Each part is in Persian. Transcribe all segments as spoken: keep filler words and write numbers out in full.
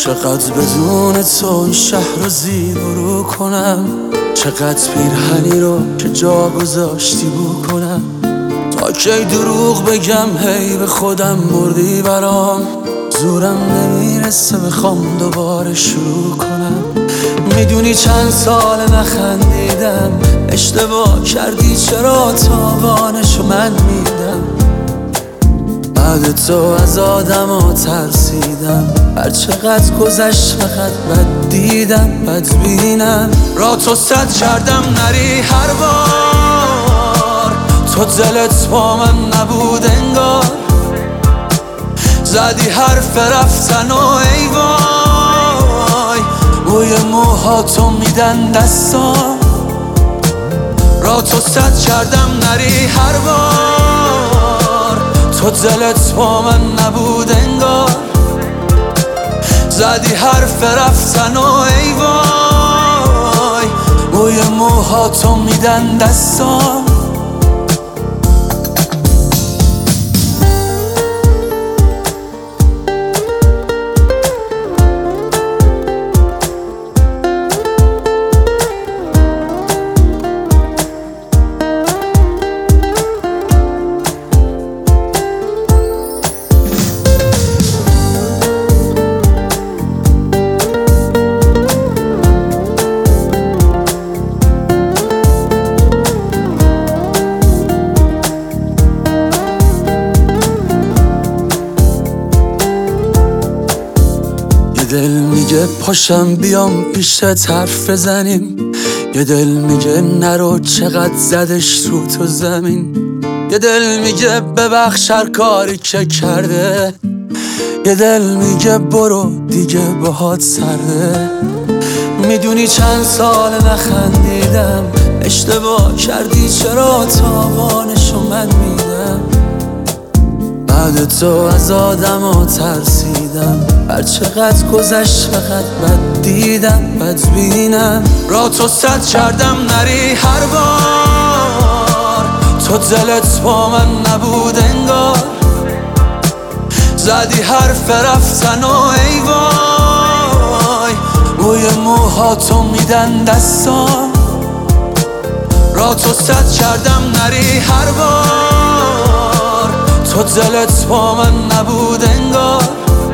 چقدر بدون تو این شهر رو زیر برو کنم، چقدر پیرهنی رو که جا گذاشتی بو کنم. تا کی دروغ بگم هی به خودم مردی برام، زورم نمیرسه بخوام دوباره شروع کنم. میدونی چند سال نخندیدم، اشتباه کردی چرا تاوانشو من میدم. بعد تو از آدم ها ترسیدم، هر چقدر گذشت فقط بد دیدم بد بینم. را تو صد کردم نری هر بار، تو دلت با من نبود انگار. زدی حرف رفتن و ای وای، بوی موهاتو میدن دستام. را تو صد کردم نری هر بار، تو دلت با من نبود انگار. زدی حرف رفتن و ای وای، بوی موهاتو میدن دستام. یه دل میگه پاشم بیام پیشت حرف بزنیم، یه دل میگه نرو چقدر زدش رو تو زمین. یه دل میگه ببخش هر کاری که کرده، یه دل میگه برو دیگه باهات سرده. میدونی چند سال نخندیدم، اشتباه کردی چرا تاوانشو من میدم. بعد تو از آدم ها ترسیدم، هر چقدر گذشت فقط بد دیدم بد بینم. را تو صد کردم نری هر بار، تو دلت با من نبود انگار. زدی حرف رفتن و ای وای، بوی موهاتو میدن دستام. را تو صد کردم نری هر بار، تو دلت با من نبود انگار.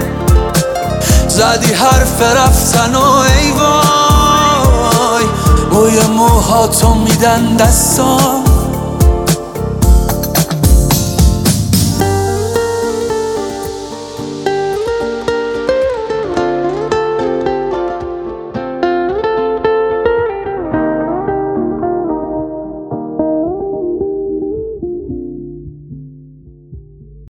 زدی حرف رفتن و ای وای، بوی موهاتو میدن دستام.